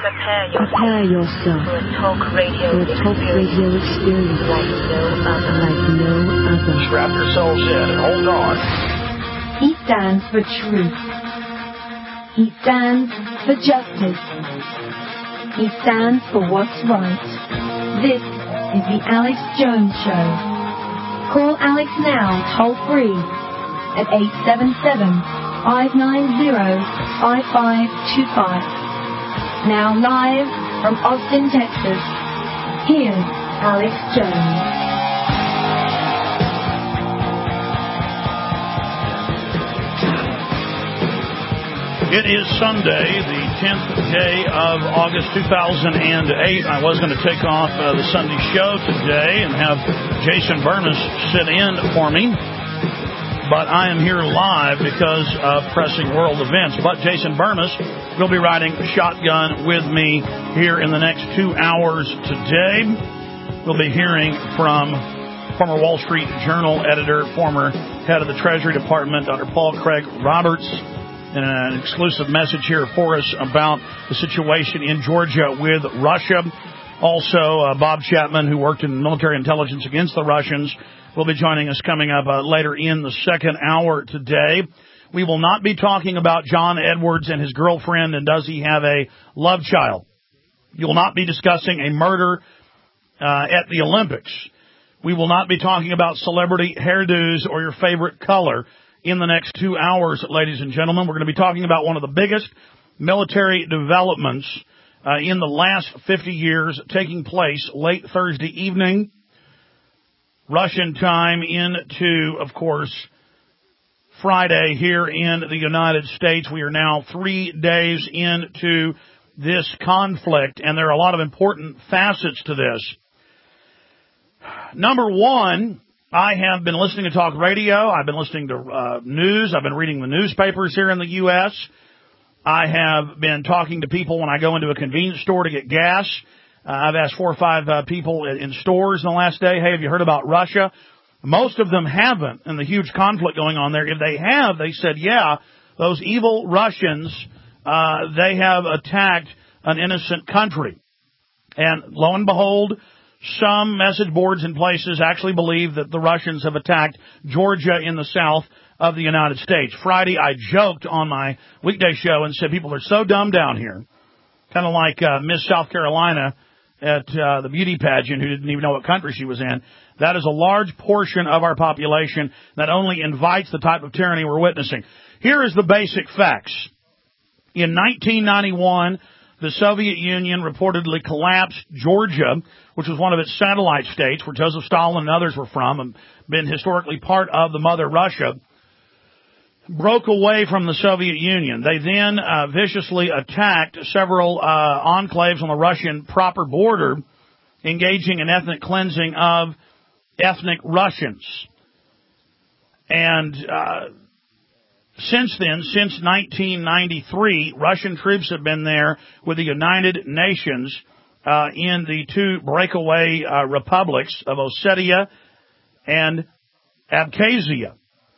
Prepare yourself for a talk radio experience like no other. Strap yourselves in and hold on. He stands for truth. He stands for justice. He stands for what's right. This is the Alex Jones Show. Call Alex now, toll free, at 877-590-5525. Now live from Austin, Texas, here's Alex Jones. It is Sunday, the 10th day of August 2008. I was going to take off the Sunday show today and have Jason Bermas sit in for me, but I am here live because of pressing world events. But Jason Bermas will be riding shotgun with me here in the next 2 hours today. We'll be hearing from former Wall Street Journal editor, former head of the Treasury Department, Dr. Paul Craig Roberts, and an exclusive message here for us about the situation in Georgia with Russia. Also, Bob Chapman, who worked in military intelligence against the Russians, will be joining us coming up later in the second hour today. We will not be talking about John Edwards and his girlfriend and does he have a love child. You will not be discussing a murder at the Olympics. We will not be talking about celebrity hairdos or your favorite color in the next 2 hours, ladies and gentlemen. We're going to be talking about one of the biggest military developments in the last 50 years taking place late Thursday evening, Russian time, into, of course, Friday here in the United States. We are now 3 days into this conflict, and there are a lot of important facets to this. Number one, I have been listening to talk radio. I've been listening to news. I've been reading the newspapers here in the U.S. I have been talking to people when I go into a convenience store to get gas. I've asked 4 or 5 people in stores in the last day, hey, have you heard about Russia? Most of them haven't, and the huge conflict going on there. If they have, they said, yeah, those evil Russians, they have attacked an innocent country. And lo and behold, some message boards and places actually believe that the Russians have attacked Georgia in the south of the United States. Friday, I joked on my weekday show and said people are so dumb down here, kind of like Miss South Carolina at the beauty pageant who didn't even know what country she was in. That is a large portion of our population that only invites the type of tyranny we're witnessing. Here is the basic facts. In 1991, the Soviet Union reportedly collapsed Georgia, which was one of its satellite states where Joseph Stalin and others were from and been historically part of the mother Russia, broke away from the Soviet Union. They then viciously attacked several enclaves on the Russian proper border, engaging in ethnic cleansing of ethnic Russians. And since then, since 1993, Russian troops have been there with the United Nations in the 2 breakaway republics of Ossetia and Abkhazia.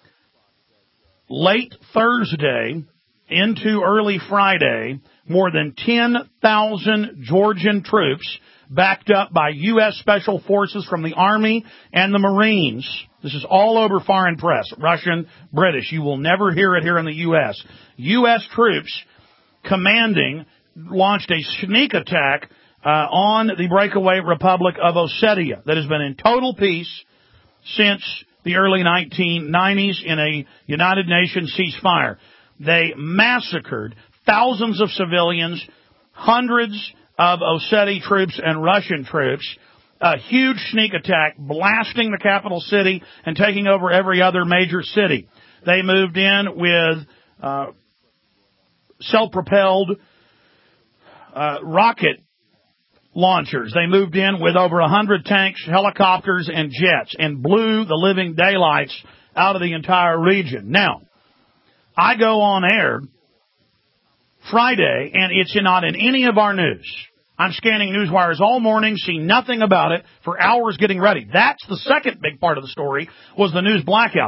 Late Thursday into early Friday, more than 10,000 Georgian troops, backed up by U.S. Special Forces from the Army and the Marines. This is all over foreign press, Russian, British. You will never hear it here in the U.S. U.S. troops commanding launched a sneak attack on the breakaway Republic of Ossetia that has been in total peace since the early 1990s in a United Nations ceasefire. They massacred thousands of civilians, hundreds of Osseti troops and Russian troops, a huge sneak attack, blasting the capital city and taking over every other major city. They moved in with self-propelled rocket launchers. They moved in with over 100 tanks, helicopters, and jets and blew the living daylights out of the entire region. Now, I go on air Friday, and it's not in any of our news. I'm scanning news wires all morning, see nothing about it for hours getting ready. That's the second big part of the story, was the news blackout.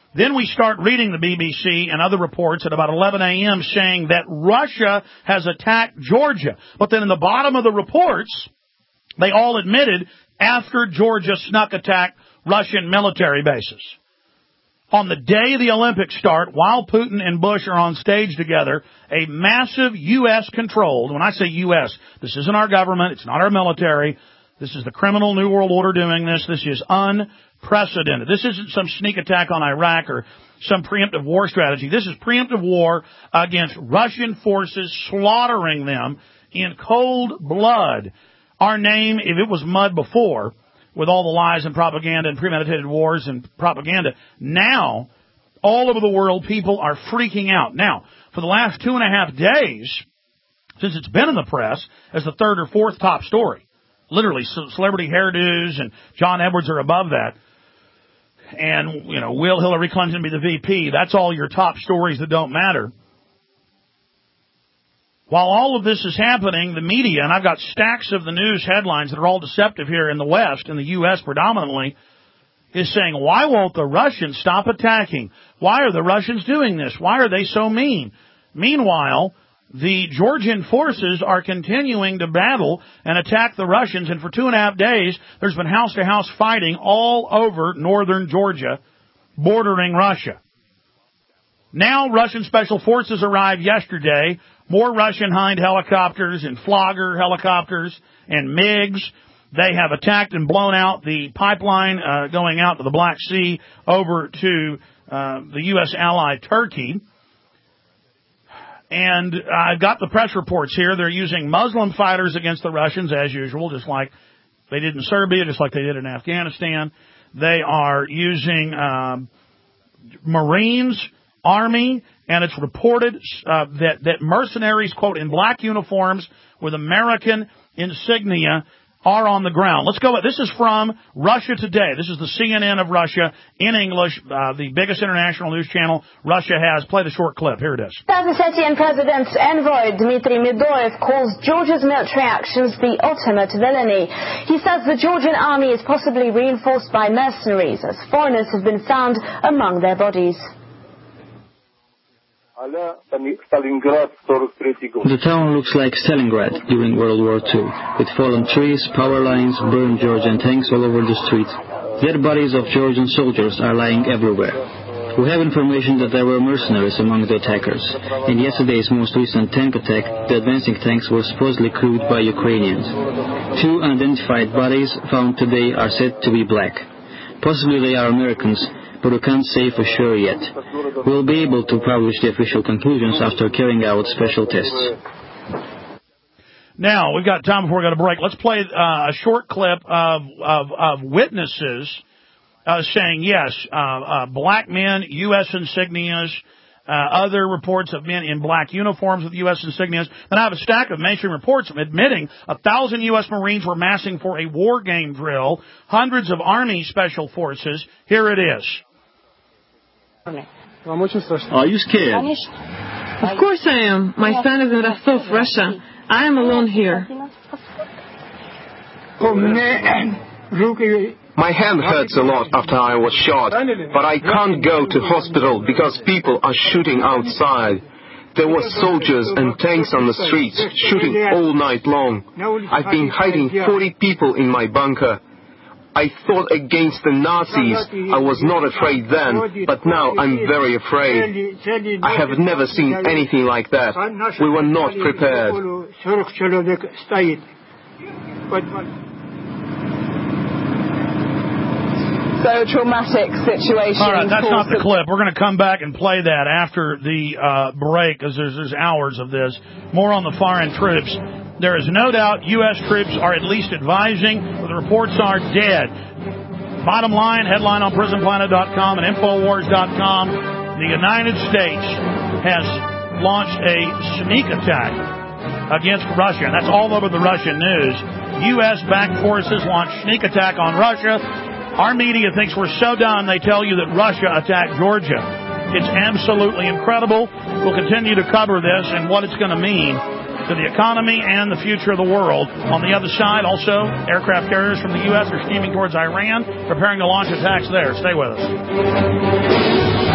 Then we start reading the BBC and other reports at about 11 a.m. saying that Russia has attacked Georgia. But then in the bottom of the reports, they all admitted after Georgia snuck attacked Russian military bases. On the day the Olympics start, while Putin and Bush are on stage together, a massive U.S.-controlled, when I say U.S., this isn't our government, it's not our military, this is the criminal New World Order doing this, this is unprecedented. This isn't some sneak attack on Iraq or some preemptive war strategy. This is preemptive war against Russian forces, slaughtering them in cold blood. Our name, if it was mud before, with all the lies and propaganda and premeditated wars and propaganda, now, all over the world, people are freaking out. Now, for the last 2.5 days, since it's been in the press as the third or fourth top story, literally celebrity hairdos and John Edwards are above that, and, will Hillary Clinton be the VP? That's all your top stories that don't matter. While all of this is happening, the media, and I've got stacks of the news headlines that are all deceptive here in the West, in the U.S. predominantly, is saying, why won't the Russians stop attacking? Why are the Russians doing this? Why are they so mean? Meanwhile, the Georgian forces are continuing to battle and attack the Russians, and for 2.5 days, there's been house-to-house fighting all over northern Georgia, bordering Russia. Now, Russian special forces arrived yesterday. More Russian Hind helicopters and Flogger helicopters and MiGs. They have attacked and blown out the pipeline going out to the Black Sea over to the U.S. ally Turkey. And I've got the press reports here. They're using Muslim fighters against the Russians, as usual, just like they did in Serbia, just like they did in Afghanistan. They are using Marines, Army, and it's reported that mercenaries, quote, in black uniforms with American insignia are on the ground. Let's go. This is from Russia Today. This is the CNN of Russia in English, the biggest international news channel Russia has. Play the short clip. Here it is. South Ossetian President's envoy Dmitry Medvedev calls Georgia's military actions the ultimate villainy. He says the Georgian army is possibly reinforced by mercenaries, as foreigners have been found among their bodies. The town looks like Stalingrad during World War II, with fallen trees, power lines, burned Georgian tanks all over the street. Dead bodies of Georgian soldiers are lying everywhere. We have information that there were mercenaries among the attackers. In yesterday's most recent tank attack, the advancing tanks were supposedly crewed by Ukrainians. 2 unidentified bodies found today are said to be black. Possibly they are Americans, but we can't say for sure yet. We'll be able to publish the official conclusions after carrying out special tests. Now, we've got time before we go to break. Let's play a short clip of witnesses saying, yes, black men, U.S. insignias, other reports of men in black uniforms with U.S. insignias. And I have a stack of mainstream reports admitting 1,000 U.S. Marines were massing for a war game drill, hundreds of Army special forces. Here it is. Are you scared? Of course I am. My son is in Rostov, Russia. I am alone here. My hand hurts a lot after I was shot, but I can't go to hospital because people are shooting outside. There were soldiers and tanks on the streets, shooting all night long. I've been hiding 40 people in my bunker. I fought against the Nazis. I was not afraid then, but now I'm very afraid. I have never seen anything like that. We were not prepared. So traumatic situation. All right, that's not the clip. We're going to come back and play that after the break, because there's hours of this. More on the foreign troops. There is no doubt U.S. troops are at least advising, but the reports are dead. Bottom line, headline on PrisonPlanet.com and Infowars.com, the United States has launched a sneak attack against Russia, and that's all over the Russian news. U.S.-backed forces launched sneak attack on Russia. Our media thinks we're so done, they tell you that Russia attacked Georgia. It's absolutely incredible. We'll continue to cover this and what it's going to mean to the economy and the future of the world. On the other side, also, aircraft carriers from the U.S. are steaming towards Iran, preparing to launch attacks there. Stay with us.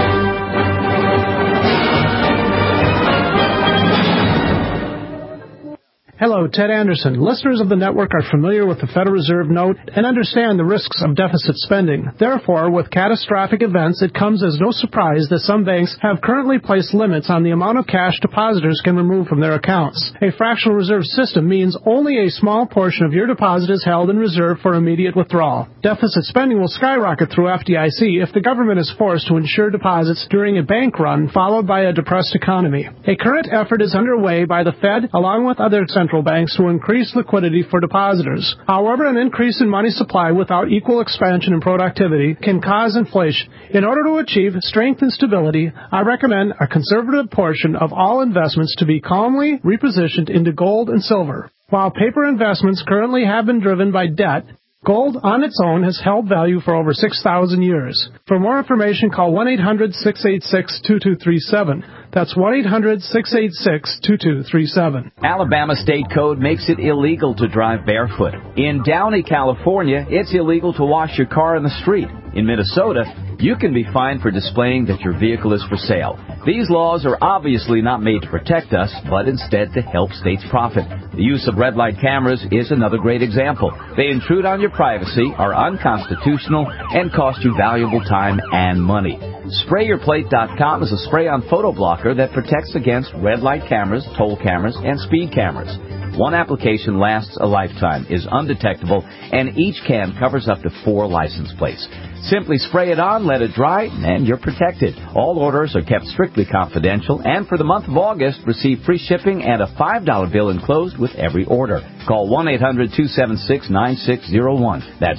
Hello, Ted Anderson. Listeners of the network are familiar with the Federal Reserve note and understand the risks of deficit spending. Therefore, with catastrophic events, it comes as no surprise that some banks have currently placed limits on the amount of cash depositors can remove from their accounts. A fractional reserve system means only a small portion of your deposit is held in reserve for immediate withdrawal. Deficit spending will skyrocket through FDIC if the government is forced to insure deposits during a bank run followed by a depressed economy. A current effort is underway by the Fed along with other central banks to increase liquidity for depositors. However, an increase in money supply without equal expansion in productivity can cause inflation. In order to achieve strength and stability, I recommend a conservative portion of all investments to be calmly repositioned into gold and silver. While paper investments currently have been driven by debt, gold on its own has held value for over 6,000 years. For more information, call 1-800-686-2237. That's 1-800-686-2237. Alabama State Code makes it illegal to drive barefoot. In Downey, California, it's illegal to wash your car in the street. In Minnesota, you can be fined for displaying that your vehicle is for sale. These laws are obviously not made to protect us, but instead to help states profit. The use of red light cameras is another great example. They intrude on your privacy, are unconstitutional, and cost you valuable time and money. SprayYourPlate.com is a spray-on photo blocker that protects against red light cameras, toll cameras, and speed cameras. One application lasts a lifetime, is undetectable, and each can covers up to 4 license plates. Simply spray it on, let it dry, and you're protected. All orders are kept strictly confidential, and for the month of August, receive free shipping and a $5 bill enclosed with every order. Call 1-800-276-9601. That's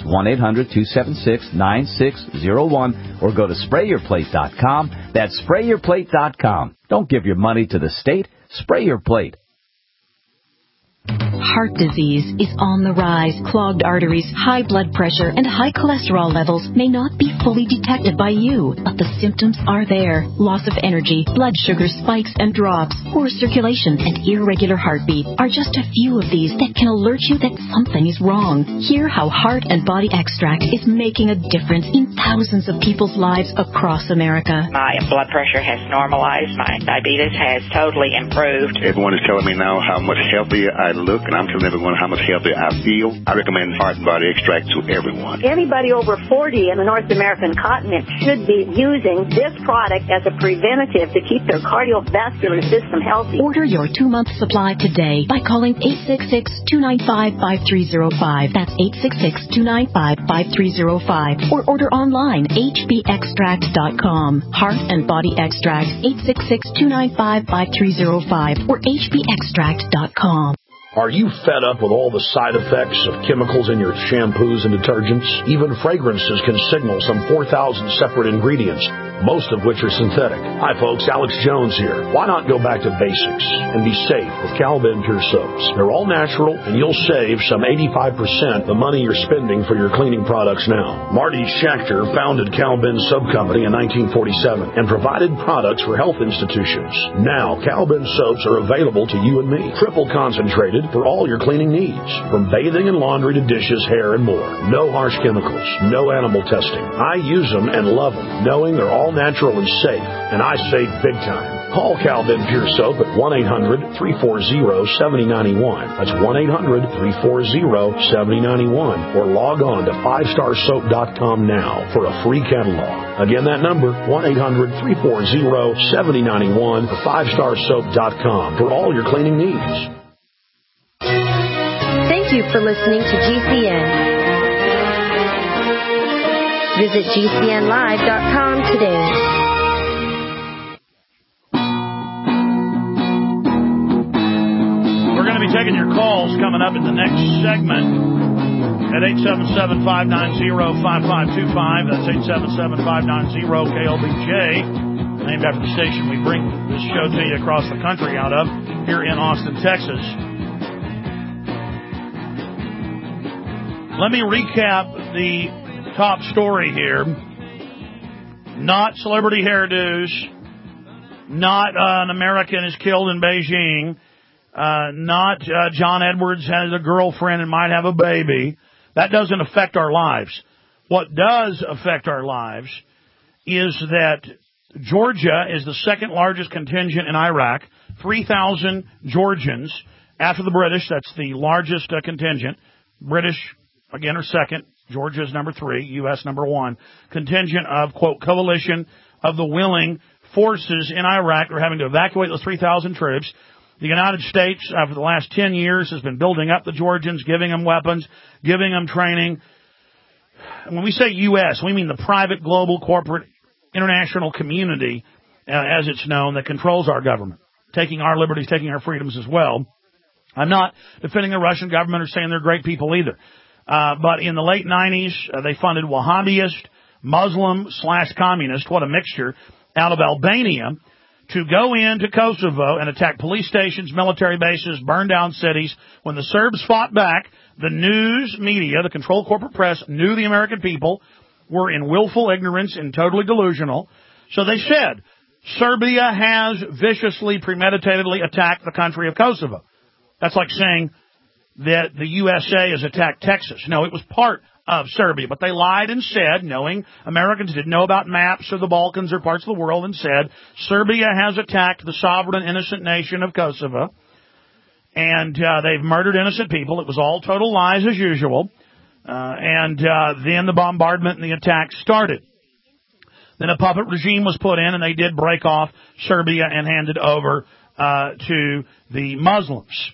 1-800-276-9601, or go to SprayYourPlate.com. That's SprayYourPlate.com. Don't give your money to the state. Spray your plate. Heart disease is on the rise. Clogged arteries, high blood pressure, and high cholesterol levels may not be fully detected by you, but the symptoms are there. Loss of energy, blood sugar spikes and drops, poor circulation, and irregular heartbeat are just a few of these that can alert you that something is wrong. Hear how Heart and Body Extract is making a difference in thousands of people's lives across America. My blood pressure has normalized. My diabetes has totally improved. Everyone is telling me now how much healthier I look, and I'm telling everyone how much healthier I feel. I recommend Heart and Body Extract to everyone. Anybody over 40 in the North American continent should be using this product as a preventative to keep their cardiovascular system healthy. Order your 2-month supply today by calling 866-295-5305. That's 866-295-5305. Or order online, hbextract.com. Heart and Body Extract, 866-295-5305 or hbextract.com. Are you fed up with all the side effects of chemicals in your shampoos and detergents? Even fragrances can signal some 4,000 separate ingredients, most of which are synthetic. Hi folks, Alex Jones here. Why not go back to basics and be safe with Cal-Ben Pure Soaps? They're all natural, and you'll save some 85% the money you're spending for your cleaning products now. Marty Schechter founded Cal-Ben Soap Company in 1947 and provided products for health institutions. Now, Cal-Ben soaps are available to you and me, triple concentrated for all your cleaning needs, from bathing and laundry to dishes, hair, and more. No harsh chemicals, no animal testing. I use them and love them, knowing they're all natural and safe, and I save big time. Call Cal-Ben Pure Soap at 1-800-340-7091. That's 1-800-340-7091. Or log on to 5starsoap.com now for a free catalog. Again, that number, 1-800-340-7091 or 5starsoap.com for all your cleaning needs. Thank you for listening to GCN. Visit GCNlive.com today. We're going to be taking your calls coming up in the next segment at 877-590-5525. That's 877-590-KLBJ, named after the station we bring this show to you across the country out of here in Austin, Texas. Let me recap the top story here. Not celebrity hairdos. Not an American is killed in Beijing. Not John Edwards has a girlfriend and might have a baby. That doesn't affect our lives. What does affect our lives is that Georgia is the second largest contingent in Iraq. 3,000 Georgians After the British, that's the largest contingent. British, again, are second. Georgia is number 3. U.S. number 1. Contingent of, quote, coalition of the willing forces in Iraq are having to evacuate those 3,000 troops. The United States, for the last 10 years, has been building up the Georgians, giving them weapons, giving them training. When we say U.S., we mean the private, global, corporate, international community, as it's known, that controls our government, taking our liberties, taking our freedoms as well. I'm not defending the Russian government or saying they're great people either. But in the late 90s, they funded Wahhabist, Muslim/communist, what a mixture, out of Albania, to go into Kosovo and attack police stations, military bases, burn down cities. When the Serbs fought back, the news media, the controlled corporate press, knew the American people were in willful ignorance and totally delusional. So they said, Serbia has viciously, premeditatedly attacked the country of Kosovo. That's like saying that the USA has attacked Texas. No, it was part of Serbia, but they lied and said, knowing Americans didn't know about maps of the Balkans or parts of the world, and said, Serbia has attacked the sovereign innocent nation of Kosovo, and they've murdered innocent people. It was all total lies as usual, and then the bombardment and the attack started. Then a puppet regime was put in, and they did break off Serbia and hand it over to the Muslims.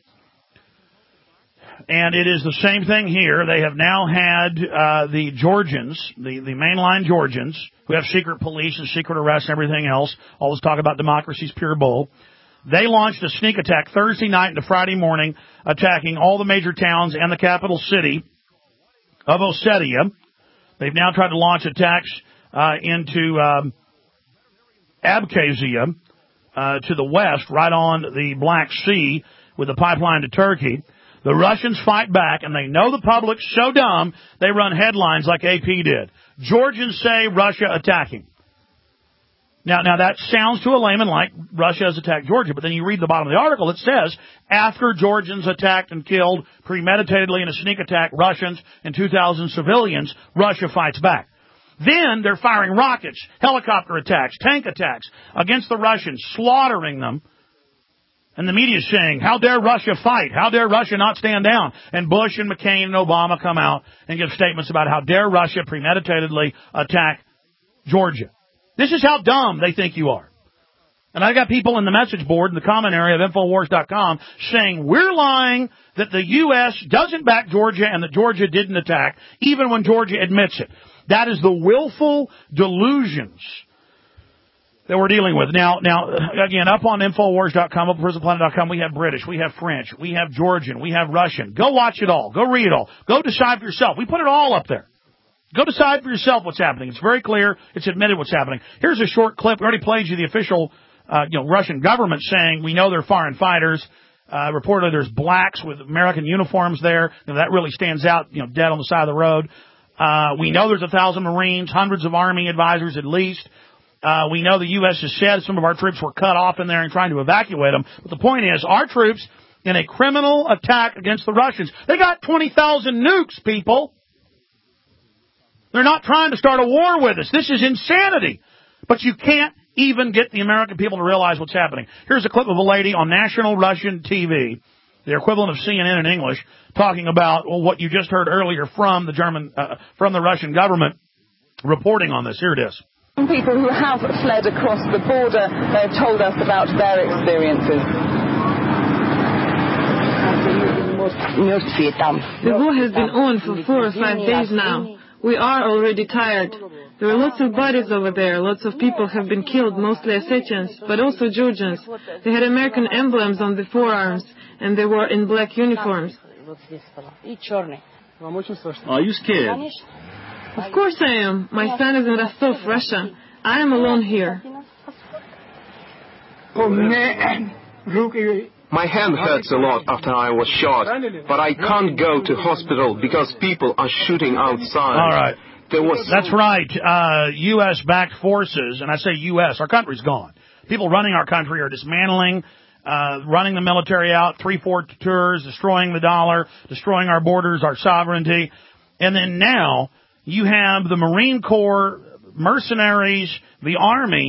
And it is the same thing here. They have now had the Georgians, the mainline Georgians, who have secret police and secret arrests and everything else. All this talk about democracy's pure bull. They launched a sneak attack Thursday night into Friday morning, attacking all the major towns and the capital city of Ossetia. They've now tried to launch attacks into Abkhazia to the west, right on the Black Sea, with a pipeline to Turkey. The Russians fight back, and they know the public's so dumb, they run headlines like AP did. Georgians say Russia attacking. Now that sounds to a layman like Russia has attacked Georgia, but then you read the bottom of the article, it says, after Georgians attacked and killed premeditatedly in a sneak attack Russians and 2,000 civilians, Russia fights back. Then they're firing rockets, helicopter attacks, tank attacks against the Russians, slaughtering them. And the media is saying, how dare Russia fight? How dare Russia not stand down? And Bush and McCain and Obama come out and give statements about how dare Russia premeditatedly attack Georgia. This is how dumb they think you are. And I got people in the message board in the comment area of Infowars.com saying we're lying that the U.S. doesn't back Georgia and that Georgia didn't attack, even when Georgia admits it. That is the willful delusions that we're dealing with. Now, again, up on Infowars.com, up on PrisonPlanet.com, we have British, we have French, we have Georgian, we have Russian. Go watch it all. Go read it all. Go decide for yourself. We put it all up there. Go decide for yourself what's happening. It's very clear. It's admitted what's happening. Here's a short clip. We already played you the official, Russian government saying we know they're foreign fighters. Reportedly there's blacks with American uniforms there. That really stands out, dead on the side of the road. We know there's 1,000 Marines, hundreds of Army advisors at least. We know the U.S. has said some of our troops were cut off in there and trying to evacuate them. But the point is, our troops, in a criminal attack against the Russians, they got 20,000 nukes, people. They're not trying to start a war with us. This is insanity. But you can't even get the American people to realize what's happening. Here's a clip of a lady on national Russian TV, the equivalent of CNN in English, talking about what you just heard earlier from the Russian government reporting on this. Here it is. People who have fled across the border, they have told us about their experiences. The war has been on for 4 or 5 days now. We are already tired. There are lots of bodies over there. Lots of people have been killed, mostly Ossetians, but also Georgians. They had American emblems on the forearms, and they were in black uniforms. Are you scared? Of course I am. My son is in Rostov, Russia. I am alone here. My hand hurts a lot after I was shot, but I can't go to hospital because people are shooting outside. All right. That's right. U.S.-backed forces, and I say U.S., our country's gone. People running our country are dismantling, running the military out, 3-4 tours, destroying the dollar, destroying our borders, our sovereignty. And then now you have the Marine Corps, mercenaries, the Army,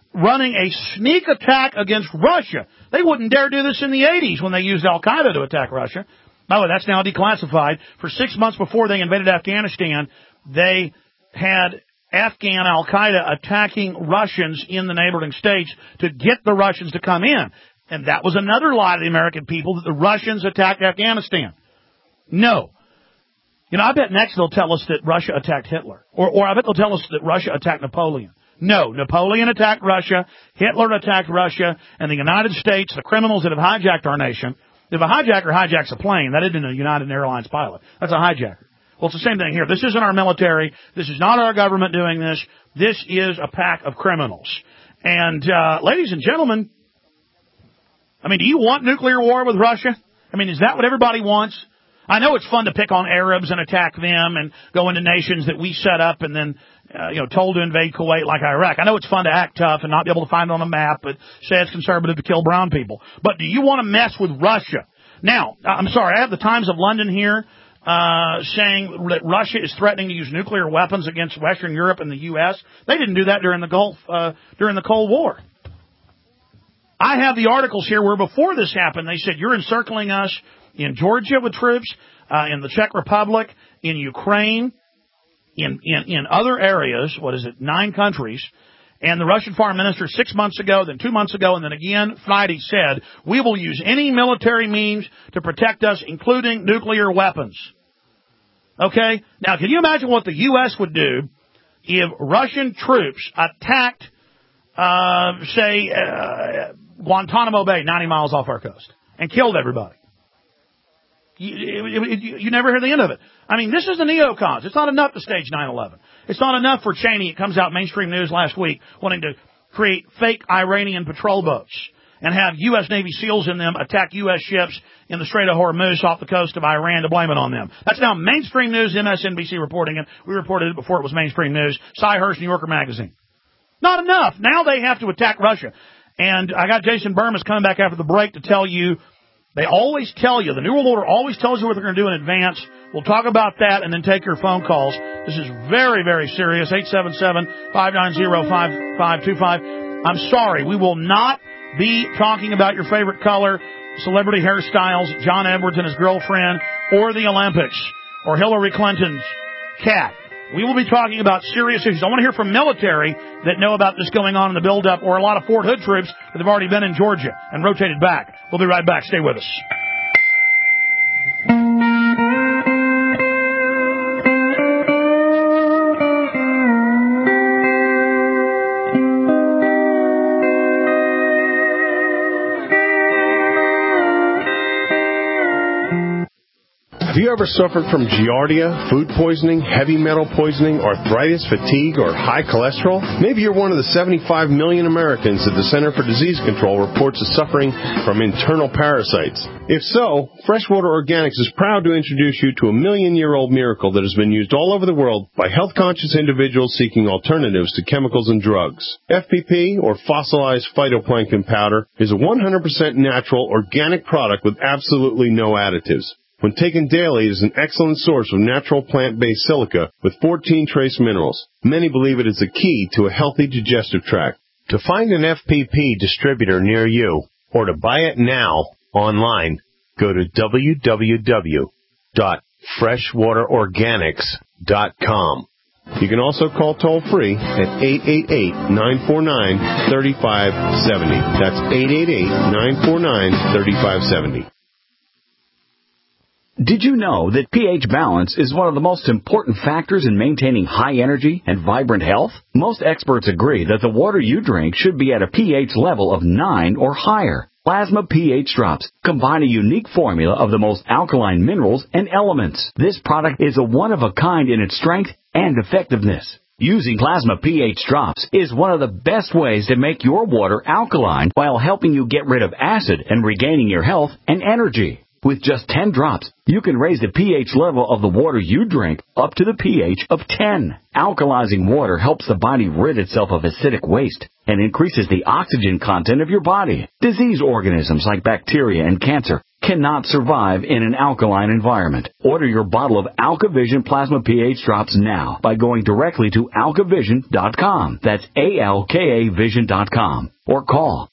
running a sneak attack against Russia. They wouldn't dare do this in the 80s when they used Al-Qaeda to attack Russia. By the way, that's now declassified. For 6 months before they invaded Afghanistan, they had Afghan Al-Qaeda attacking Russians in the neighboring states to get the Russians to come in. And that was another lie to the American people, that the Russians attacked Afghanistan. No. I bet next they'll tell us that Russia attacked Hitler. Or I bet they'll tell us that Russia attacked Napoleon. No, Napoleon attacked Russia, Hitler attacked Russia, and the United States, the criminals that have hijacked our nation. If a hijacker hijacks a plane, that isn't a United Airlines pilot. That's a hijacker. Well, it's the same thing here. This isn't our military. This is not our government doing this. This is a pack of criminals. And, ladies and gentlemen, do you want nuclear war with Russia? Is that what everybody wants? I know it's fun to pick on Arabs and attack them and go into nations that we set up and then, told to invade Kuwait like Iraq. I know it's fun to act tough and not be able to find it on a map, but say it's conservative to kill brown people. But do you want to mess with Russia? Now, I'm sorry, I have the Times of London here, saying that Russia is threatening to use nuclear weapons against Western Europe and the U.S. They didn't do that during the Cold War. I have the articles here where before this happened, they said, you're encircling us in Georgia with troops, in the Czech Republic, in Ukraine, in other areas, 9 countries. And the Russian foreign minister 6 months ago, then 2 months ago, and then again Friday said, we will use any military means to protect us, including nuclear weapons. Okay? Now, can you imagine what the U.S. would do if Russian troops attacked, Guantanamo Bay, 90 miles off our coast, and killed everybody? You never hear the end of it. This is the neocons. It's not enough to stage 9/11. It's not enough for Cheney. It comes out mainstream news last week wanting to create fake Iranian patrol boats and have U.S. Navy SEALs in them attack U.S. ships in the Strait of Hormuz off the coast of Iran to blame it on them. That's now mainstream news, MSNBC reporting it. We reported it before it was mainstream news. Cy Hirsch, New Yorker Magazine. Not enough. Now they have to attack Russia. And I got Jason Burmis coming back after the break to tell you, they always tell you, the New World Order always tells you what they're going to do in advance. We'll talk about that and then take your phone calls. This is very, very serious. 877-590-5525. I'm sorry, we will not be talking about your favorite color, celebrity hairstyles, John Edwards and his girlfriend, or the Olympics, or Hillary Clinton's cat. We will be talking about serious issues. I want to hear from military that know about this going on in the buildup, or a lot of Fort Hood troops that have already been in Georgia and rotated back. We'll be right back. Stay with us. Have you ever suffered from giardia, food poisoning, heavy metal poisoning, arthritis, fatigue, or high cholesterol? Maybe you're one of the 75 million Americans that the Center for Disease Control reports is suffering from internal parasites. If so, Freshwater Organics is proud to introduce you to a million-year-old miracle that has been used all over the world by health-conscious individuals seeking alternatives to chemicals and drugs. FPP, or fossilized phytoplankton powder, is a 100% natural, organic product with absolutely no additives. When taken daily, it is an excellent source of natural plant-based silica with 14 trace minerals. Many believe it is the key to a healthy digestive tract. To find an FPP distributor near you, or to buy it now online, go to www.freshwaterorganics.com. You can also call toll-free at 888-949-3570. That's 888-949-3570. Did you know that pH balance is one of the most important factors in maintaining high energy and vibrant health? Most experts agree that the water you drink should be at a pH level of 9 or higher. Plasma pH Drops combine a unique formula of the most alkaline minerals and elements. This product is a one-of-a-kind in its strength and effectiveness. Using Plasma pH Drops is one of the best ways to make your water alkaline while helping you get rid of acid and regaining your health and energy. With just 10 drops, you can raise the pH level of the water you drink up to the pH of 10. Alkalizing water helps the body rid itself of acidic waste and increases the oxygen content of your body. Disease organisms like bacteria and cancer cannot survive in an alkaline environment. Order your bottle of AlkaVision Plasma pH drops now by going directly to alkavision.com. That's ALKAvision.com. Or call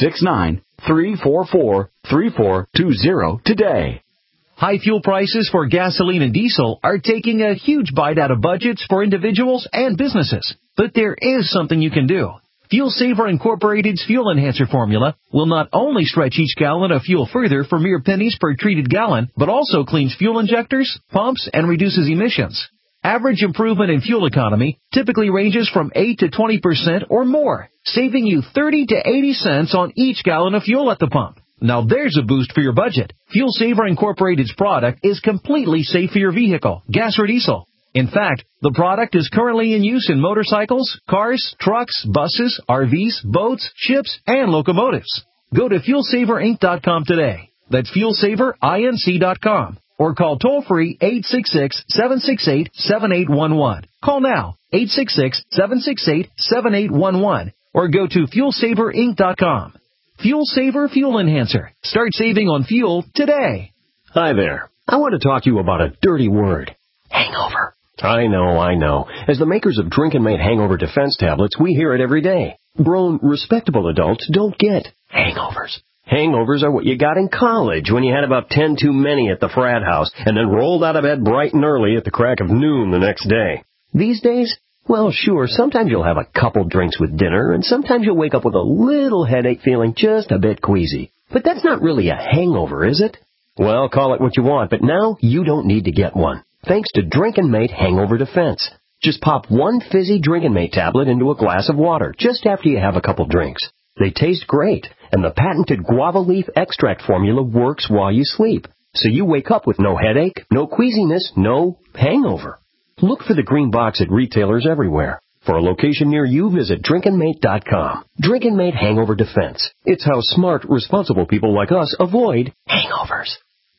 269-344-3420 today. High fuel prices for gasoline and diesel are taking a huge bite out of budgets for individuals and businesses. But there is something you can do. Fuel Saver Incorporated's Fuel Enhancer formula will not only stretch each gallon of fuel further for mere pennies per treated gallon, but also cleans fuel injectors, pumps, and reduces emissions. Average improvement in fuel economy typically ranges from 8 to 20% or more, saving you 30 to 80 cents on each gallon of fuel at the pump. Now there's a boost for your budget. Fuel Saver Incorporated's product is completely safe for your vehicle, gas or diesel. In fact, the product is currently in use in motorcycles, cars, trucks, buses, RVs, boats, ships, and locomotives. Go to FuelSaverInc.com today. That's FuelSaverInc.com. Or call toll-free 866-768-7811. Call now, 866-768-7811. Or go to FuelSaverInc.com. Fuel Saver Fuel Enhancer. Start saving on fuel today. Hi there. I want to talk to you about a dirty word. Hangover. I know. As the makers of Drink and Mate Hangover Defense tablets, we hear it every day. Grown, respectable adults don't get hangovers. Hangovers are what you got in college when you had about 10 too many at the frat house and then rolled out of bed bright and early at the crack of noon the next day. These days, well, sure, sometimes you'll have a couple drinks with dinner, and sometimes you'll wake up with a little headache feeling just a bit queasy. But that's not really a hangover, is it? Well, call it what you want, but now you don't need to get one. Thanks to Drink and Mate Hangover Defense. Just pop one fizzy Drink and Mate tablet into a glass of water just after you have a couple drinks. They taste great, and the patented guava leaf extract formula works while you sleep. So you wake up with no headache, no queasiness, no hangover. Look for the green box at retailers everywhere. For a location near you, visit drinkandmate.com. Drink and Mate Hangover Defense. It's how smart, responsible people like us avoid hangovers.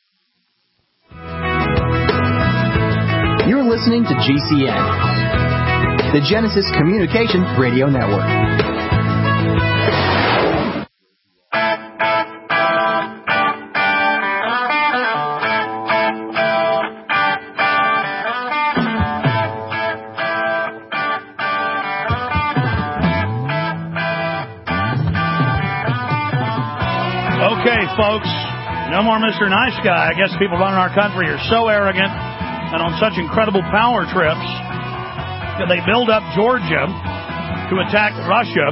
You're listening to GCN, the Genesis Communication Radio Network. Okay, folks, no more Mr. Nice Guy. I guess people running our country are so arrogant and on such incredible power trips that they build up Georgia to attack Russia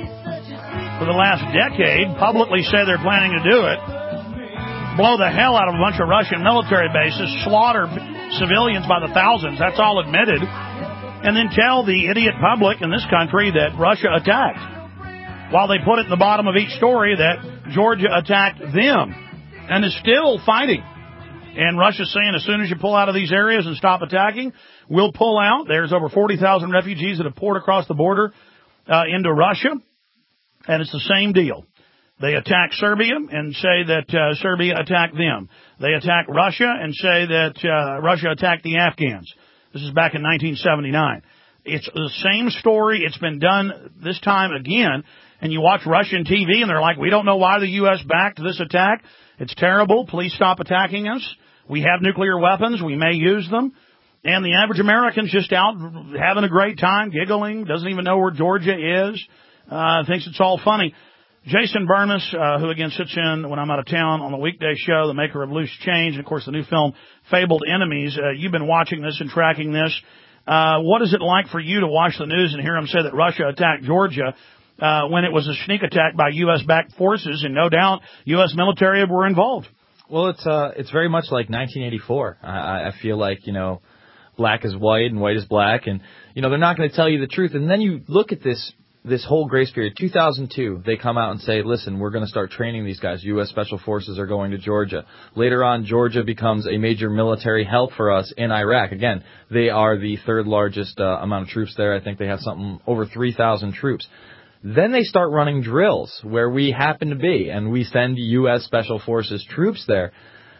for the last decade, publicly say they're planning to do it, blow the hell out of a bunch of Russian military bases, slaughter civilians by the thousands, that's all admitted, and then tell the idiot public in this country that Russia attacked, while they put it in the bottom of each story that Georgia attacked them and is still fighting. And Russia's saying as soon as you pull out of these areas and stop attacking, we'll pull out. There's over 40,000 refugees that have poured across the border into Russia, and it's the same deal. They attack Serbia and say that Serbia attacked them. They attack Russia and say that Russia attacked the Afghans. This is back in 1979. It's the same story. It's been done this time again. And you watch Russian TV and they're like, we don't know why the U.S. backed this attack. It's terrible. Please stop attacking us. We have nuclear weapons. We may use them. And the average American's just out having a great time, giggling, doesn't even know where Georgia is, thinks it's all funny. Jason Bermas, who again sits in when I'm out of town on the weekday show, the maker of Loose Change, and of course the new film Fabled Enemies. You've been watching this and tracking this. What is it like for you to watch the news and hear them say that Russia attacked Georgia when it was a sneak attack by U.S.-backed forces, and no doubt U.S. military were involved? Well, it's very much like 1984. I feel like, black is white and white is black, and, they're not going to tell you the truth. And then you look at this whole grace period. 2002, they come out and say, listen, we're going to start training these guys. U.S. Special Forces are going to Georgia. Later on, Georgia becomes a major military help for us in Iraq. Again, they are the third largest amount of troops there. I think they have something over 3,000 troops. Then they start running drills where we happen to be, and we send U.S. Special Forces troops there.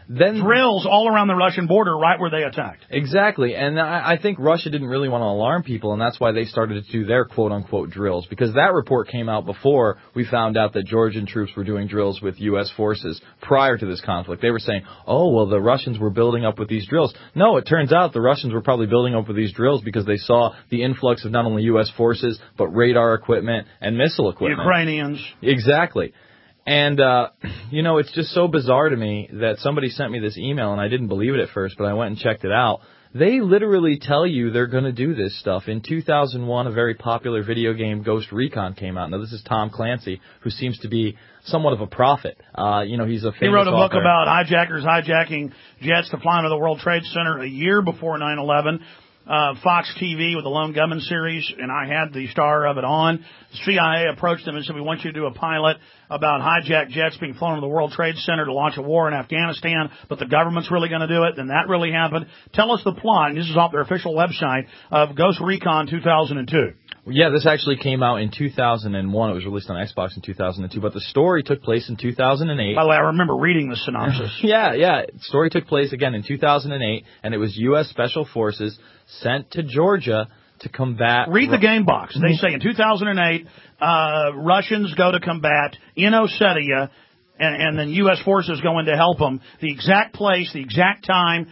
Then drills all around the Russian border right where they attacked. Exactly. And I think Russia didn't really want to alarm people, and that's why they started to do their quote-unquote drills, because that report came out before we found out that Georgian troops were doing drills with U.S. forces prior to this conflict. They were saying, oh, well, the Russians were building up with these drills. No, it turns out the Russians were probably building up with these drills because they saw the influx of not only U.S. forces, but radar equipment and missile equipment. Ukrainians. Exactly. And, it's just so bizarre to me that somebody sent me this email, and I didn't believe it at first, but I went and checked it out. They literally tell you they're going to do this stuff. In 2001, a very popular video game, Ghost Recon, came out. Now, this is Tom Clancy, who seems to be somewhat of a prophet. He's a famous He wrote a book author. about hijackers hijacking jets to fly into the World Trade Center a year before 9/11. Fox TV with the Lone Gunman series, and I had the star of it on. The CIA approached them and said, we want you to do a pilot about hijacked jets being flown to the World Trade Center to launch a war in Afghanistan, but the government's really going to do it. Then that really happened. Tell us the plot, and this is off their official website, of Ghost Recon 2002. Yeah, this actually came out in 2001. It was released on Xbox in 2002, but the story took place in 2008. By the way, I remember reading the synopsis. Yeah. The story took place, again, in 2008, and it was U.S. Special Forces sent to Georgia to combat... Read the game box. They say in 2008, Russians go to combat in Ossetia, and then U.S. forces go in to help them. The exact place, the exact time,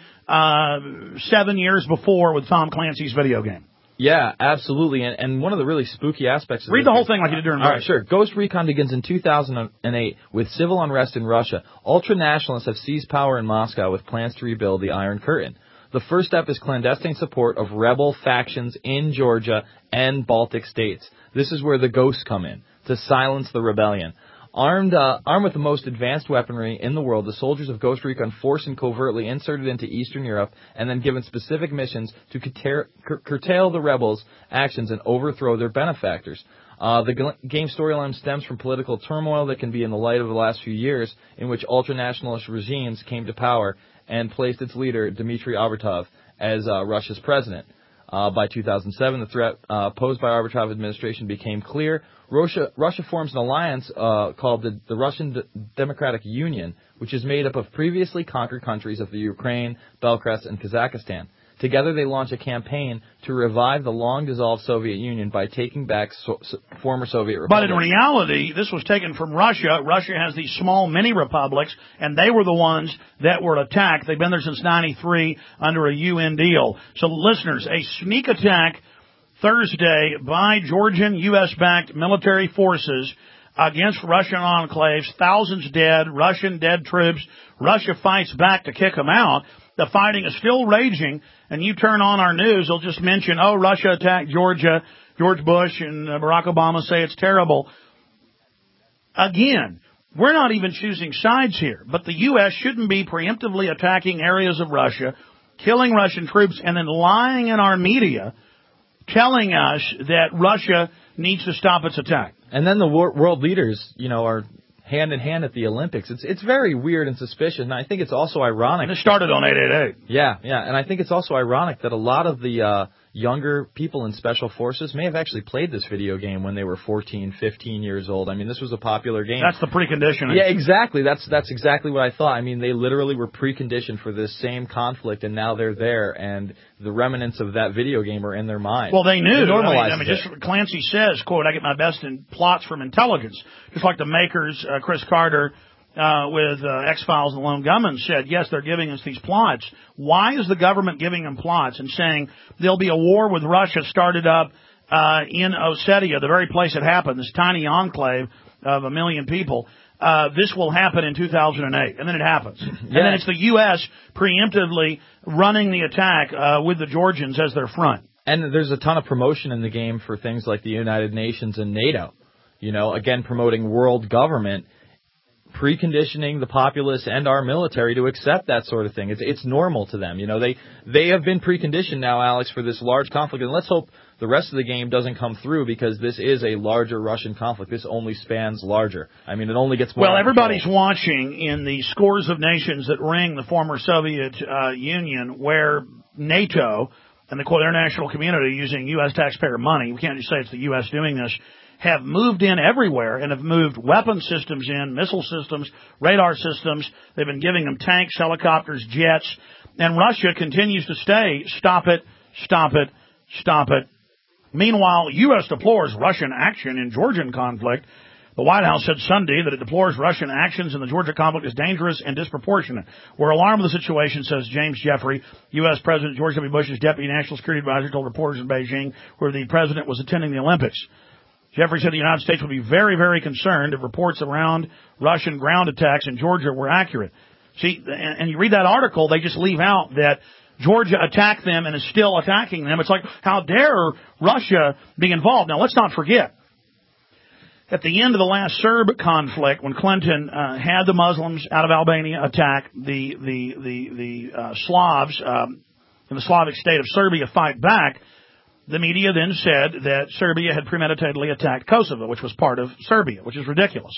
7 years before with Tom Clancy's video game. Yeah, absolutely. And one of the really spooky aspects of Read the whole thing like you did during the All right, sure. Ghost Recon begins in 2008 with civil unrest in Russia. Ultranationalists have seized power in Moscow with plans to rebuild the Iron Curtain. The first step is clandestine support of rebel factions in Georgia and Baltic states. This is where the ghosts come in, to silence the rebellion. Armed with the most advanced weaponry in the world, the soldiers of Ghost Recon forced and covertly inserted into Eastern Europe and then given specific missions to curtail the rebels' actions and overthrow their benefactors. The game storyline stems from political turmoil that can be in the light of the last few years in which ultranationalist regimes came to power and placed its leader, Dmitry Arbatov, as Russia's president. By 2007, the threat posed by Arbatov administration became clear. Russia forms an alliance called the Russian Democratic Union, which is made up of previously conquered countries of the Ukraine, Belarus, and Kazakhstan. Together, they launch a campaign to revive the long-dissolved Soviet Union by taking back former Soviet republics. But in reality, this was taken from Russia. Russia has these small mini-republics, and they were the ones that were attacked. They've been there since 93 under a UN deal. So, listeners, a sneak attack Thursday by Georgian U.S.-backed military forces against Russian enclaves, thousands dead, Russian dead troops. Russia fights back to kick them out. The fighting is still raging, and you turn on our news, they'll just mention, Russia attacked Georgia. George Bush and Barack Obama say it's terrible. Again, we're not even choosing sides here, but the U.S. shouldn't be preemptively attacking areas of Russia, killing Russian troops, and then lying in our media telling us that Russia needs to stop its attack. And then the world leaders, are hand in hand at the Olympics. It's very weird and suspicious, and I think it's also ironic. And it started on 888. Yeah, and I think it's also ironic that a lot of the younger people in Special Forces may have actually played this video game when they were 14, 15 years old. I mean, this was a popular game. That's the preconditioning. Yeah, exactly. That's exactly what I thought. I mean, they literally were preconditioned for this same conflict, and now they're there, and the remnants of that video game are in their mind. Well, they knew. I mean, just Clancy says, quote, I get my best in plots from intelligence. Just like the makers, Chris Carter, with X-Files and Lone Gunman said, yes, they're giving us these plots. Why is the government giving them plots and saying there'll be a war with Russia started up in Ossetia, the very place it happened, this tiny enclave of 1 million people? This will happen in 2008, and then it happens. Yeah. And then it's the U.S. preemptively running the attack with the Georgians as their front. And there's a ton of promotion in the game for things like the United Nations and NATO. Again, promoting world government, preconditioning the populace and our military to accept that sort of thing. It's normal to them. They have been preconditioned now, Alex, for this large conflict. And let's hope the rest of the game doesn't come through, because this is a larger Russian conflict. This only spans larger. I mean, it only gets more. Well, everybody's watching in the scores of nations that ring the former Soviet Union, where NATO and the quote international community using U.S. taxpayer money, we can't just say it's the U.S. doing this, have moved in everywhere and have moved weapon systems in, missile systems, radar systems. They've been giving them tanks, helicopters, jets. And Russia continues to stay, stop it, stop it, stop it. Meanwhile, U.S. deplores Russian action in Georgian conflict. The White House said Sunday that it deplores Russian actions in the Georgia conflict as dangerous and disproportionate. We're alarmed with the situation, says James Jeffrey, U.S. President George W. Bush's deputy national security advisor, told reporters in Beijing where the president was attending the Olympics. Jeffrey said the United States would be very, very concerned if reports around Russian ground attacks in Georgia were accurate. See, and you read that article, they just leave out that Georgia attacked them and is still attacking them. It's like, how dare Russia be involved? Now, let's not forget. At the end of the last Serb conflict, when Clinton had the Muslims out of Albania attack the Slavs in the Slavic state of Serbia fight back, the media then said that Serbia had premeditatedly attacked Kosovo, which was part of Serbia, which is ridiculous.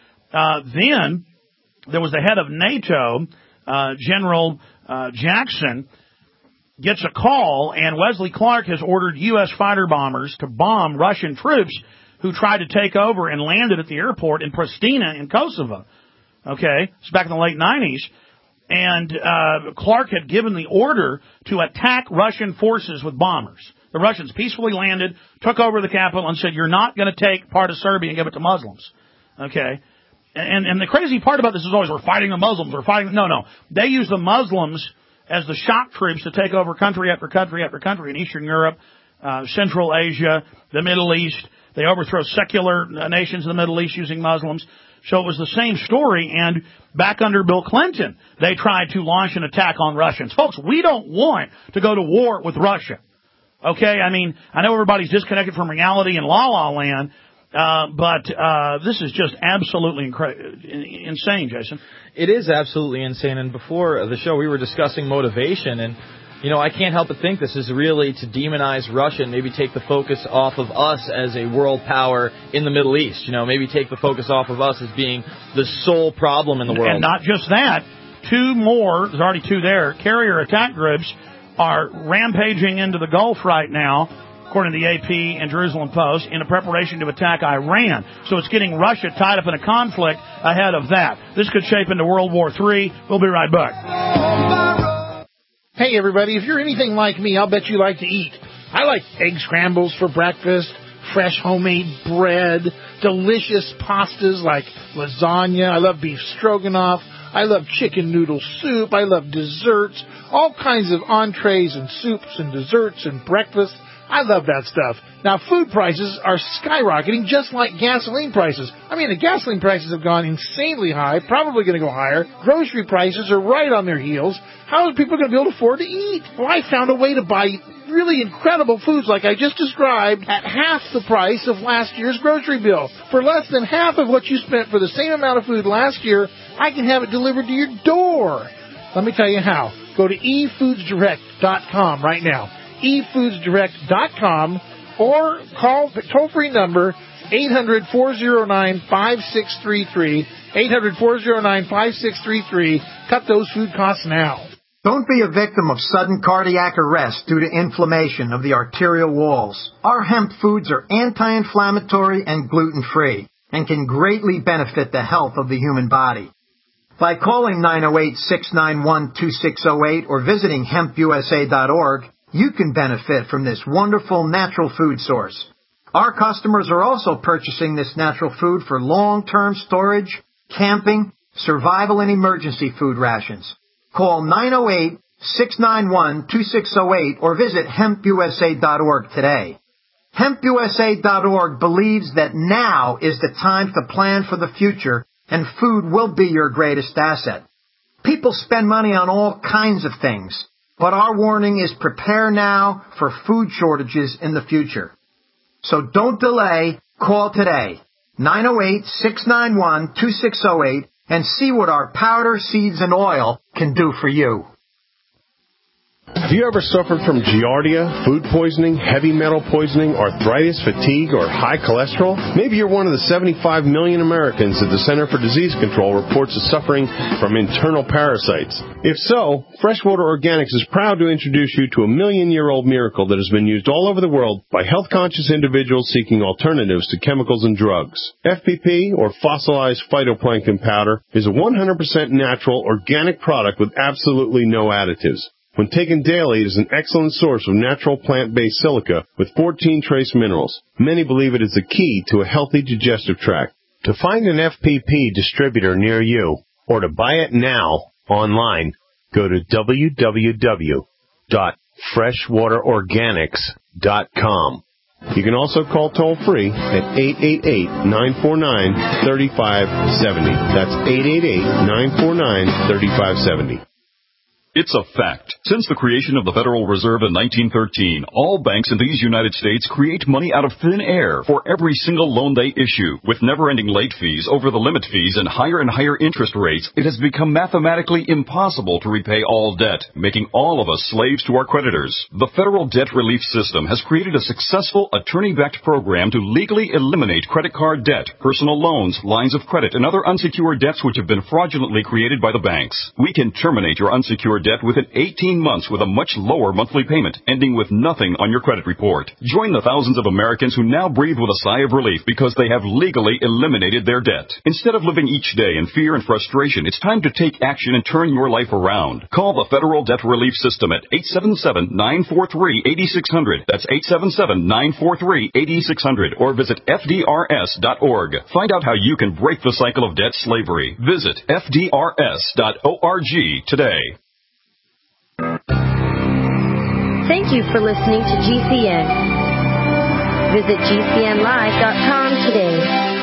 Then there was the head of NATO, General Jackson, gets a call, and Wesley Clark has ordered U.S. fighter bombers to bomb Russian troops who tried to take over and landed at the airport in Pristina in Kosovo. Okay, it's back in the late 90s. And Clark had given the order to attack Russian forces with bombers. The Russians peacefully landed, took over the capital, and said, you're not going to take part of Serbia and give it to Muslims. Okay? And the crazy part about this is always, we're fighting the Muslims, we're fighting... No. They use the Muslims as the shock troops to take over country after country after country in Eastern Europe, Central Asia, the Middle East. They overthrow secular nations in the Middle East using Muslims. So it was the same story, and back under Bill Clinton, they tried to launch an attack on Russians. Folks, we don't want to go to war with Russia. Okay? I mean, I know everybody's disconnected from reality in la-la land, but this is just absolutely insane, Jason. It is absolutely insane, and before the show we were discussing motivation, and you know, I can't help but think this is really to demonize Russia and maybe take the focus off of us as a world power in the Middle East. You know, maybe take the focus off of us as being the sole problem in the world. And not just that, two more, there's already two there, carrier attack groups are rampaging into the Gulf right now, according to the AP and Jerusalem Post, in a preparation to attack Iran. So it's getting Russia tied up in a conflict ahead of that. This could shape into World War III. We'll be right back. Hey, everybody, if you're anything like me, I'll bet you like to eat. I like egg scrambles for breakfast, fresh homemade bread, delicious pastas like lasagna. I love beef stroganoff. I love chicken noodle soup. I love desserts, all kinds of entrees and soups and desserts and breakfast. I love that stuff. Now, food prices are skyrocketing just like gasoline prices. I mean, the gasoline prices have gone insanely high, probably going to go higher. Grocery prices are right on their heels. How are people going to be able to afford to eat? Well, I found a way to buy really incredible foods like I just described at half the price of last year's grocery bill. For less than half of what you spent for the same amount of food last year, I can have it delivered to your door. Let me tell you how. Go to efoodsdirect.com right now. efoodsdirect.com or call the toll-free number 800-409-5633, 800-409-5633. Cut those food costs now. Don't be a victim of sudden cardiac arrest due to inflammation of the arterial walls. Our hemp foods are anti-inflammatory and gluten-free and can greatly benefit the health of the human body. By calling 908-691-2608 or visiting hempusa.org, you can benefit from this wonderful natural food source. Our customers are also purchasing this natural food for long-term storage, camping, survival, and emergency food rations. Call 908-691-2608 or visit hempusa.org today. Hempusa.org believes that now is the time to plan for the future, and food will be your greatest asset. People spend money on all kinds of things, but our warning is prepare now for food shortages in the future. So don't delay. Call today, 908-691-2608, and see what our powder, seeds, and oil can do for you. Have you ever suffered from giardia, food poisoning, heavy metal poisoning, arthritis, fatigue, or high cholesterol? Maybe you're one of the 75 million Americans that the Center for Disease Control reports is suffering from internal parasites. If so, Freshwater Organics is proud to introduce you to a million-year-old miracle that has been used all over the world by health-conscious individuals seeking alternatives to chemicals and drugs. FPP, or fossilized phytoplankton powder, is a 100% natural, organic product with absolutely no additives. When taken daily, it is an excellent source of natural plant-based silica with 14 trace minerals. Many believe it is the key to a healthy digestive tract. To find an FPP distributor near you, or to buy it now online, go to www.freshwaterorganics.com. You can also call toll-free at 888-949-3570. That's 888-949-3570. It's a fact. Since the creation of the Federal Reserve in 1913, all banks in these United States create money out of thin air for every single loan they issue. With never-ending late fees, over-the-limit fees, and higher interest rates, it has become mathematically impossible to repay all debt, making all of us slaves to our creditors. The Federal Debt Relief System has created a successful attorney-backed program to legally eliminate credit card debt, personal loans, lines of credit, and other unsecured debts which have been fraudulently created by the banks. We can terminate your unsecured debt within 18 months with a much lower monthly payment, ending with nothing on your credit report. Join the thousands of Americans who now breathe with a sigh of relief because they have legally eliminated their debt. Instead of living each day in fear and frustration, it's time to take action and turn your life around. Call the Federal Debt Relief System at 877-943-8600. That's 877-943-8600. Or visit FDRS.org. Find out how you can break the cycle of debt slavery. Visit FDRS.org today. Thank you for listening to GCN. Visit GCNlive.com today.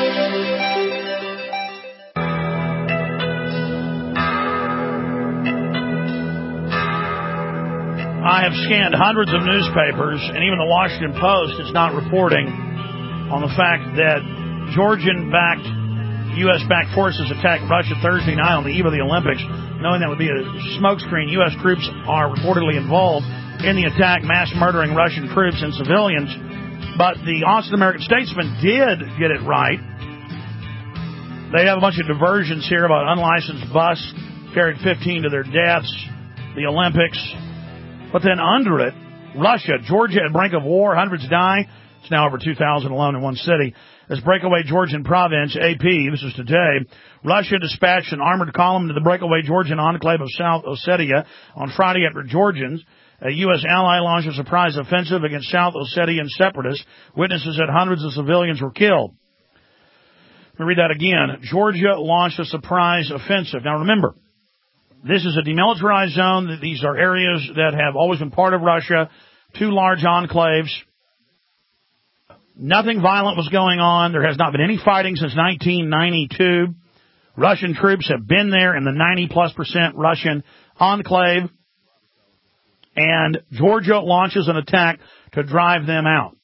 I have scanned hundreds of newspapers, and even the Washington Post is not reporting on the fact that Georgian-backed, U.S.-backed forces attacked Russia Thursday night on the eve of the Olympics, knowing that would be a smokescreen. U.S. troops are reportedly involved in the attack, mass murdering Russian troops and civilians. But the Austin American-Statesman did get it right. They have a bunch of diversions here about unlicensed bus carried 15 to their deaths, the Olympics. But then under it, Russia, Georgia at brink of war, hundreds die. It's now over 2,000 alone in one city. This breakaway Georgian province, AP, this is today, Russia dispatched an armored column to the breakaway Georgian enclave of South Ossetia on Friday after Georgians, a U.S. ally, launched a surprise offensive against South Ossetian separatists. Witnesses said hundreds of civilians were killed. Let me read that again. Georgia launched a surprise offensive. Now remember, this is a demilitarized zone. These are areas that have always been part of Russia, two large enclaves. Nothing violent was going on. There has not been any fighting since 1992. Russian troops have been there in the 90+% Russian enclave. And Georgia launches an attack to drive them out.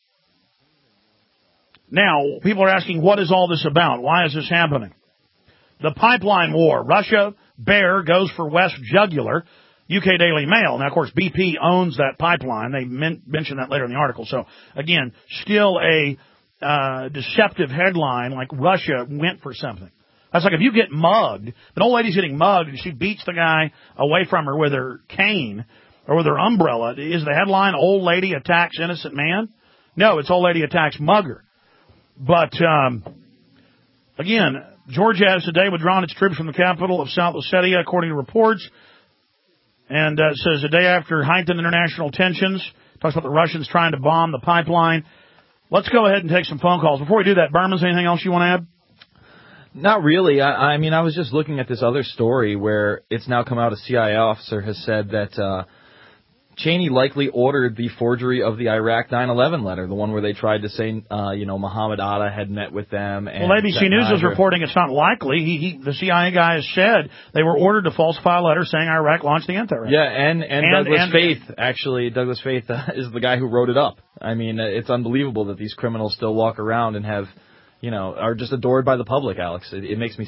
Now, people are asking, what is all this about? Why is this happening? The pipeline war. Russia, Bear, goes for West Jugular. UK Daily Mail. Now, of course, BP owns that pipeline. They mentioned that later in the article. So, again, still a deceptive headline like Russia went for something. That's like if you get mugged, an old lady's getting mugged and she beats the guy away from her with her cane or with her umbrella. Is the headline, old lady attacks innocent man? No, it's old lady attacks mugger. But, again, Georgia has today withdrawn its troops from the capital of South Ossetia, according to reports. And it says the day after heightened international tensions, talks about the Russians trying to bomb the pipeline. Let's go ahead and take some phone calls. Before we do that, Berman's, anything else you want to add? Not really. I mean, I was just looking at this other story where it's now come out a CIA officer has said that Cheney likely ordered the forgery of the Iraq 9/11 letter, the one where they tried to say, Mohammed Atta had met with them. And well, ABC News is reporting it's not likely. The CIA guy has said they were ordered to falsify a letter saying Iraq launched the anti-Iraq. Yeah, and Douglas Faith, actually, Douglas Faith is the guy who wrote it up. I mean, it's unbelievable that these criminals still walk around and have, are just adored by the public, Alex. It makes me sick.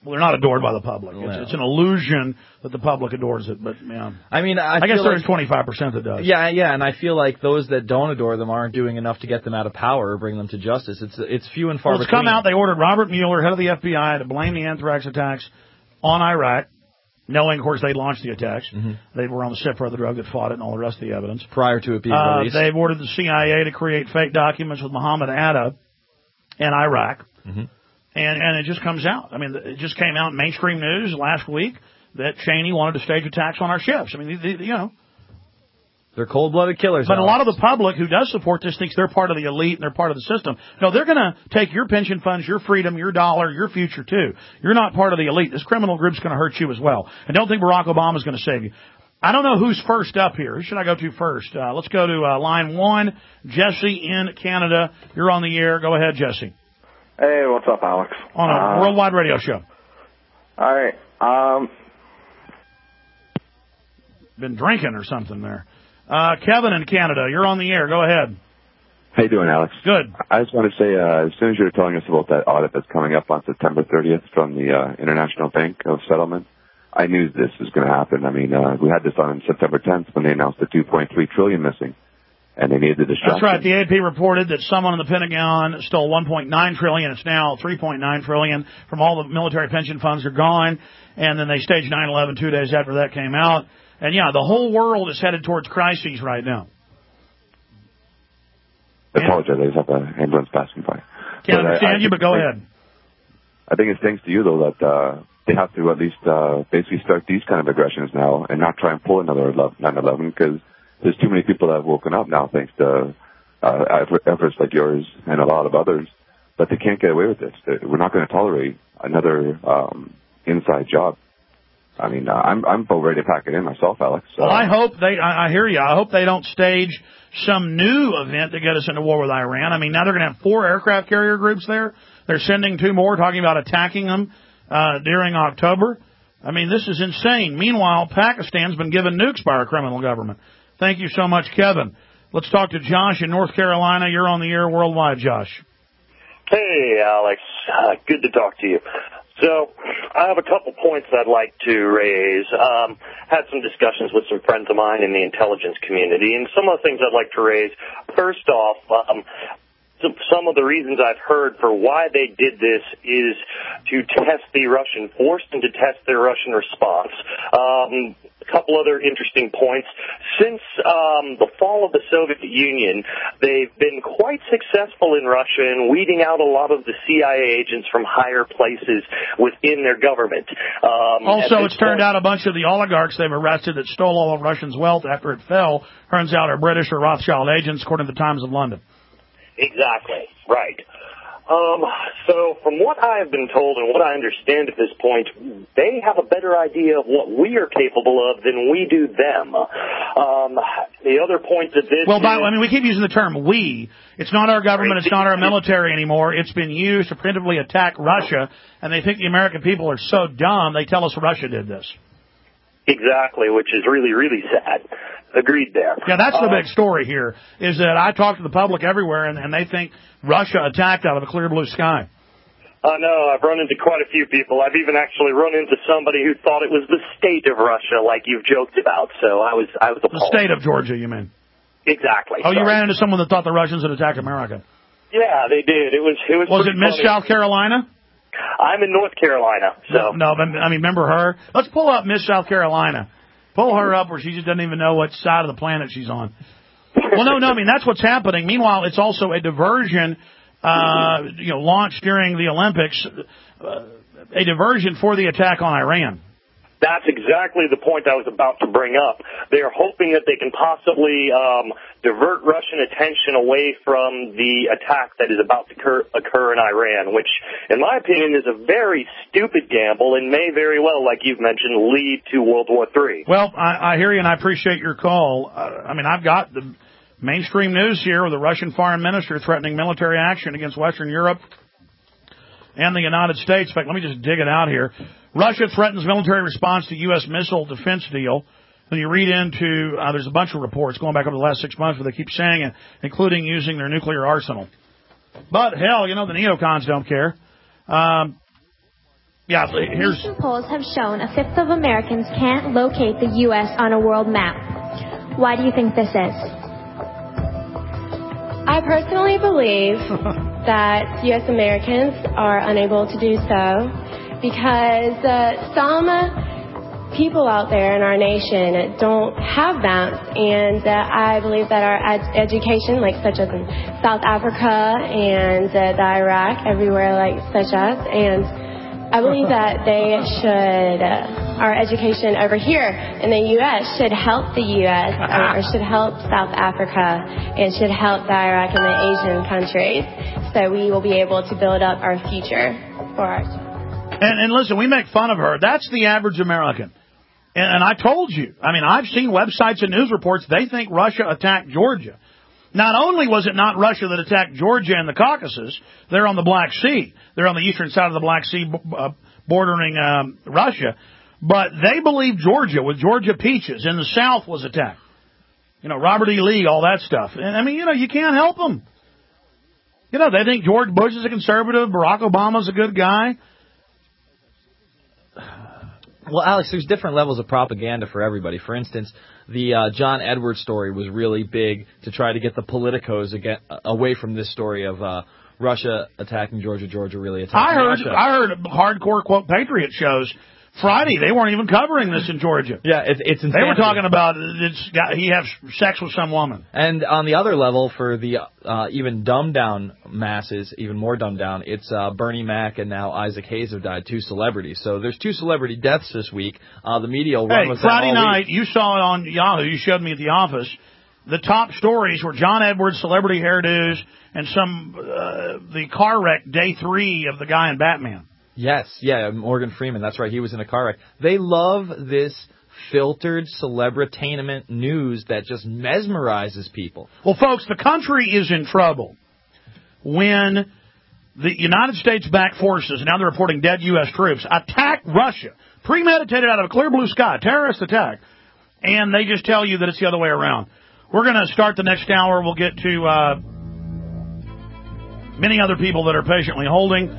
Well, they're not adored by the public. It's an illusion that the public adores it, but yeah. I mean, I guess feel there's like 25% that does. Yeah, and I feel like those that don't adore them aren't doing enough to get them out of power or bring them to justice. It's few and far between. It's come out, they ordered Robert Mueller, head of the FBI, to blame the anthrax attacks on Iraq, knowing, of course, they'd launched the attacks. Mm-hmm. They were on the ship for the drug that fought it and all the rest of the evidence. Prior to it being released. They've ordered the CIA to create fake documents with Mohammed Atta in Iraq. Mm-hmm. And it just comes out. I mean, it just came out in mainstream news last week that Cheney wanted to stage attacks on our ships. I mean, you know. They're cold-blooded killers. But a lot of the public who does support this thinks they're part of the elite and they're part of the system. No, they're going to take your pension funds, your freedom, your dollar, your future, too. You're not part of the elite. This criminal group's going to hurt you as well. And don't think Barack Obama's going to save you. I don't know who's first up here. Who should I go to first? Let's go to line 1, Jesse in Canada. You're on the air. Go ahead, Jesse. Hey, what's up, Alex? On a worldwide radio show. All right. Been drinking or something there. Kevin in Canada, you're on the air. Go ahead. How you doing, Alex? Good. I just want to say, as soon as you were telling us about that audit that's coming up on September 30th from the International Bank of Settlement, I knew this was going to happen. I mean, we had this on September 10th when they announced the $2.3 trillion missing. And they needed the distraction. That's right. The AP reported that someone in the Pentagon stole $1.9 trillion. It's now $3.9 trillion from all the military pension funds are gone. And then they staged 9/11 2 days after that came out. And yeah, the whole world is headed towards crises right now. I apologize. I just have an ambulance passing by. Can't understand you, but go ahead. I think it's thanks to you, though, that they have to at least basically start these kind of aggressions now and not try and pull another 9/11 because there's too many people that have woken up now thanks to efforts like yours and a lot of others, but they can't get away with this. We're not going to tolerate another inside job. I mean, I'm about ready to pack it in myself, Alex. Well, I hope I hear you. I hope they don't stage some new event to get us into war with Iran. I mean, now they're going to have 4 aircraft carrier groups there. They're sending 2 more, talking about attacking them during October. I mean, this is insane. Meanwhile, Pakistan's been given nukes by our criminal government. Thank you so much, Kevin. Let's talk to Josh in North Carolina. You're on the air worldwide, Josh. Hey, Alex. Good to talk to you. So I have a couple points I'd like to raise. Had some discussions with some friends of mine in the intelligence community, and some of the things I'd like to raise. First off, some of the reasons I've heard for why they did this is to test the Russian force and to test their Russian response. A couple other interesting points. Since the fall of the Soviet Union, they've been quite successful in Russia in weeding out a lot of the CIA agents from higher places within their government. Also, it's turned out a bunch of the oligarchs they've arrested that stole all of Russians' wealth after it fell, turns out are British or Rothschild agents, according to the Times of London. Exactly, right. So from what I have been told and what I understand at this point, they have a better idea of what we are capable of than we do them. The other point that this we keep using the term we. It's not our government, it's not our military anymore. It's been used to preemptively attack Russia, and they think the American people are so dumb, they tell us Russia did this. Exactly, which is really, really sad. Agreed there. Yeah, that's the big story here, is that I talk to the public everywhere, and they think Russia attacked out of a clear blue sky. I know. I've run into quite a few people. I've even actually run into somebody who thought it was the state of Russia, like you've joked about. So I was appalled. The state of Georgia, you mean? Exactly. Oh, sorry. You ran into someone that thought the Russians had attacked America. Yeah, they did. It was. Was it Miss South Carolina? I'm in North Carolina, so. No, but I mean, remember her? Let's pull up Miss South Carolina. Pull her up where she just doesn't even know what side of the planet she's on. Well, no, I mean, that's what's happening. Meanwhile, it's also a diversion, launched during the Olympics, a diversion for the attack on Iran. That's exactly the point I was about to bring up. They're hoping that they can possibly divert Russian attention away from the attack that is about to occur in Iran, which, in my opinion, is a very stupid gamble and may very well, like you've mentioned, lead to World War III. Well, I hear you, and I appreciate your call. I've got the mainstream news here with the Russian foreign minister threatening military action against Western Europe and the United States. In fact, let me just dig it out here. Russia threatens military response to U.S. missile defense deal. When you read into, there's a bunch of reports going back over the last 6 months where they keep saying it, including using their nuclear arsenal. But, hell, the neocons don't care. Yeah, here's... Recent polls have shown a fifth of Americans can't locate the U.S. on a world map. Why do you think this is? I personally believe that U.S. Americans are unable to do so because some people out there in our nation don't have maps, and I believe that our education, like such as in South Africa and the Iraq, everywhere like such as, and I believe that they should, our education over here in the U.S. should help the U.S. or should help South Africa and should help the Iraq and the Asian countries, so we will be able to build up our future for our children. And listen, we make fun of her. That's the average American. And I told you, I mean, I've seen websites and news reports, they think Russia attacked Georgia. Not only was it not Russia that attacked Georgia and the Caucasus, they're on the Black Sea. They're on the eastern side of the Black Sea bordering Russia. But they believe Georgia, with Georgia peaches, in the south was attacked. You know, Robert E. Lee, all that stuff. And, I mean, you know, you can't help them. You know, they think George Bush is a conservative, Barack Obama's a good guy. Well, Alex, there's different levels of propaganda for everybody. For instance, the John Edwards story was really big to try to get the politicos away from this story of Russia attacking Georgia, Georgia really attacking Russia. I heard hardcore, quote, patriot shows Friday. They weren't even covering this in Georgia. Yeah, it's insanity. They were talking about he has sex with some woman. And on the other level, for the even dumbed down masses, even more dumbed down, it's Bernie Mac and now Isaac Hayes have died, 2 celebrities. So there's 2 celebrity deaths this week. The media will run with Friday that all night, week. you saw it on Yahoo. You showed me at the office. The top stories were John Edwards, celebrity hairdos, and the car wreck, day 3 of the guy in Batman. Yes, yeah, Morgan Freeman. That's right. He was in a car wreck. They love this filtered celebritainment news that just mesmerizes people. Well, folks, the country is in trouble when the United States-backed forces, now they're reporting dead U.S. troops, attack Russia, premeditated out of a clear blue sky, terrorist attack, and they just tell you that it's the other way around. We're going to start the next hour. We'll get to many other people that are patiently holding.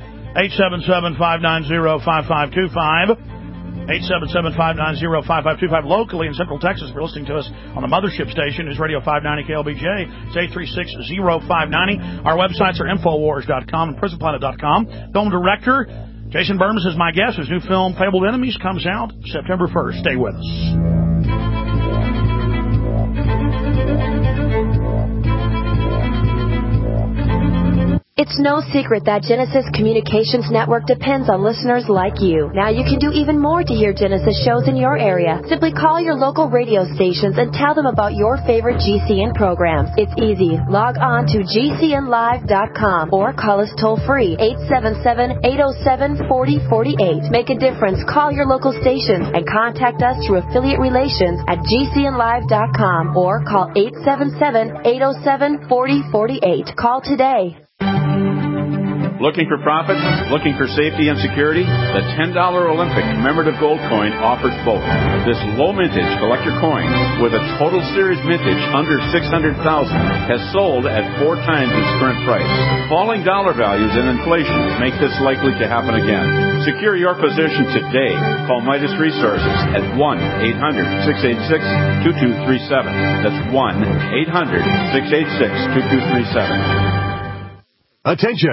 877-590-5525. 877-590-5525. Locally in Central Texas, if you're listening to us on the mothership station, News Radio 590 KLBJ. It's 836-0590. Our websites are Infowars.com and PrisonPlanet.com. Film director Jason Burns is my guest. His new film, Fabled Enemies, comes out September 1st. Stay with us. It's no secret that Genesis Communications Network depends on listeners like you. Now you can do even more to hear Genesis shows in your area. Simply call your local radio stations and tell them about your favorite GCN programs. It's easy. Log on to GCNlive.com or call us toll-free, 877-807-4048. Make a difference. Call your local stations and contact us through affiliate relations at GCNlive.com or call 877-807-4048. Call today. Looking for profits? Looking for safety and security? The $10 Olympic commemorative gold coin offers both. This low mintage collector coin with a total series mintage under $600,000 has sold at 4 times its current price. Falling dollar values and inflation make this likely to happen again. Secure your position today. Call Midas Resources at 1-800-686-2237. That's 1-800-686-2237. Attention!